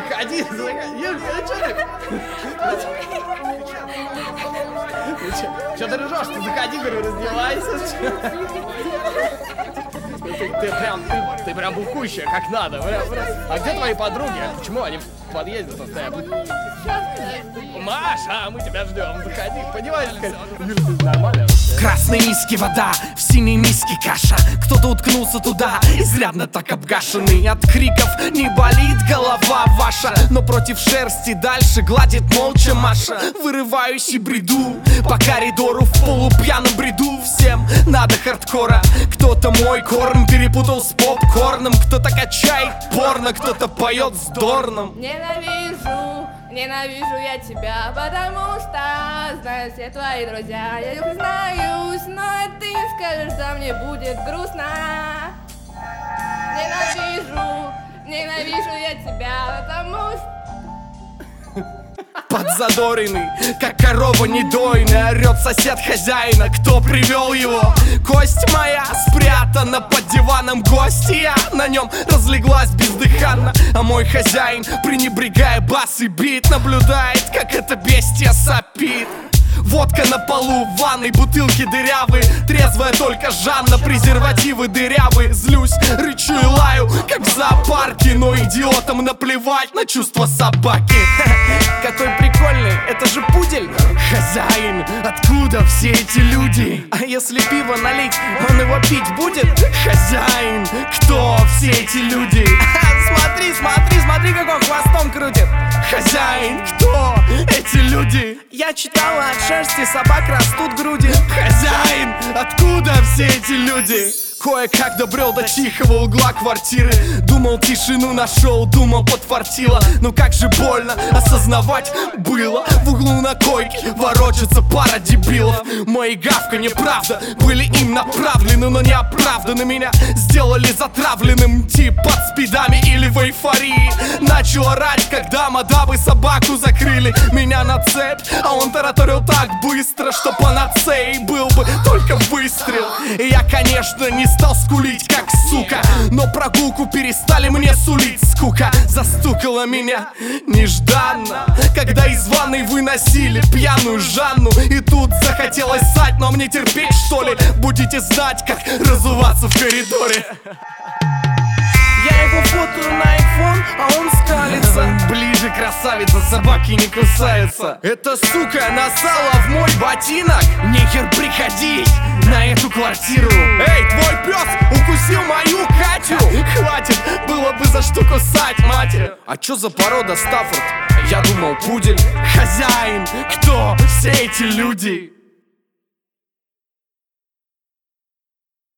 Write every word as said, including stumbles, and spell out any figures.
заходи, заходи. Юлька, ну что ты? Что ты ржешь? Ты заходи, говорю, раздевайся. Ты, ты прям, ты, ты прям бухущая, как надо. Прям, прям. А где твои подруги? Почему они в подъезде стоят? Маша, мы тебя ждем. Заходи, понимаешь? Юля, нормально? Красной миски вода, в синей миске каша. Кто-то уткнулся туда, изрядно так обгашенный. От криков не болит голова ваша, но против шерсти дальше гладит молча Маша. Вырываюсь и бреду по коридору в полупьяном бреду. Всем надо хардкора. Кто-то мой корм перепутал с попкорном. Кто-то качает порно, кто-то поет с Дорном. Ненавижу, ненавижу я тебя, потому что знаю все твои друзья. Я признаюсь, но ты не скажешь, что мне будет грустно. Ненавижу, ненавижу я тебя, потому что... Подзадоренный, как корова недойная, орет сосед хозяина, кто привел его. Кость моя спрятана под диваном гостья, на нем разлеглась бездыханно. А мой хозяин, пренебрегая бас и бит, наблюдает, как это бестия сопит. Водка на полу, в ванной бутылки дырявые. Трезвая только Жанна, презервативы дырявые. Злюсь, рычу и лаю, как в зоопарке, но идиотам наплевать на чувства собаки. Какой прикольный, это же пудель. Хозяин, откуда все эти люди? А если пиво налить, он его пить будет? Хозяин, кто все эти люди? Смотри, смотри, смотри, как он хвостом крутит. Хозяин, кто эти люди? Я читала, от шерсти собак растут груди. Хозяин, откуда все эти люди? Кое-как добрел до тихого угла квартиры. Думал, тишину нашел, думал, подфартило. Но как же больно осознавать было. В углу на койке ворочается пара дебилов. Мои гавка неправда были им направлены, но неоправданно меня сделали затравленным. Тип под спидами или в эйфории. Начал орать, когда мадабы собаку закрыли. Меня на цепь, а он тараторил так быстро, что панацеей был бы только выстрел. И я, конечно, не стал скулить, как сука, но прогулку перестали мне сулить. Скука застукала меня нежданно, когда из ванной выносили пьяную Жанну. И тут захотелось ссать, но мне терпеть, что ли? Будете знать, как разуваться в коридоре. Я его фотою на айфон, а он скалится. Ближе, красавица, собаки не кусаются. Эта сука насала в мой ботинок. Нехер приходить на эту квартиру. Эй, твой пес укусил мою Катю. Хватит, было бы за что кусать, матерь. А чё за порода Стаффорд? Я думал, пудель. Хозяин, кто все эти люди?